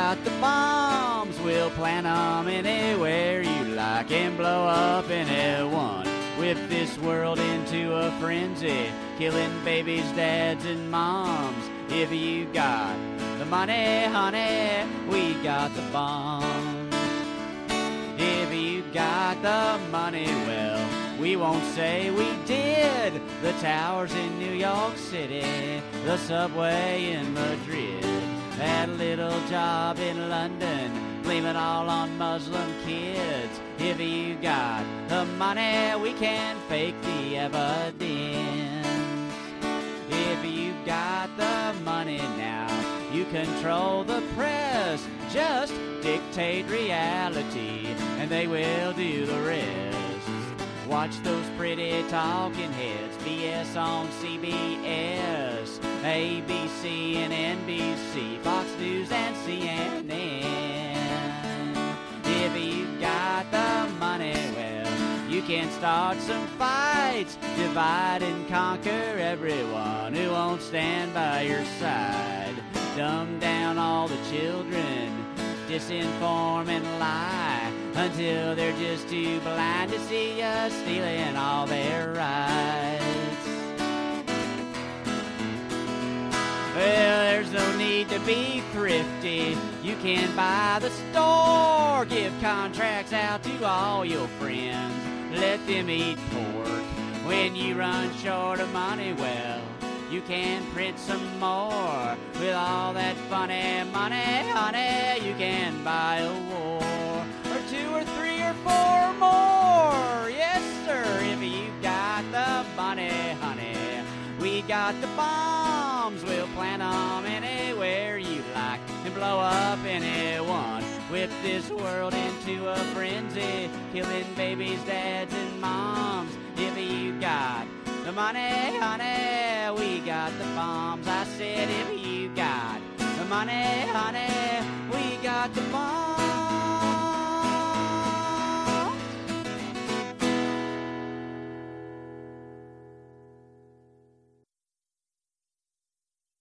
got the bombs, we'll plant 'em anywhere you like and blow up anyone. Whip this world into a frenzy, killing babies, dads, and moms. If you got the money, honey, we got the bombs. If you got the money, well, we won't say we did. The towers in New York City, the subway in Madrid, that little job in London, blame it all on Muslim kids. If you got the money, we can fake the evidence. If you got the money now, you control the press. Just dictate reality, and they will do the rest. Watch those pretty talking heads, BS on CBS, ABC and NBC, Fox News and CNN. If you got the money, well, you can start some fights, divide and conquer everyone who won't stand by your side. Dumb down all the children, disinform and lie, until they're just too blind to see us stealing all their rights. Well, there's no need to be thrifty. You can buy the store, give contracts out to all your friends, let them eat pork. When you run short of money, well, you can print some more. With all that funny money, honey, you can buy a war, or 2 or 3 or 4 more. Yes, sir, if you got the money, honey, we got the bombs. We'll plant 'em anywhere you like and blow up anyone. Whip this world into a frenzy, killing babies, dads, and moms. If you got the money, honey, we got the bombs. I said if you got the money, honey, we got the bombs.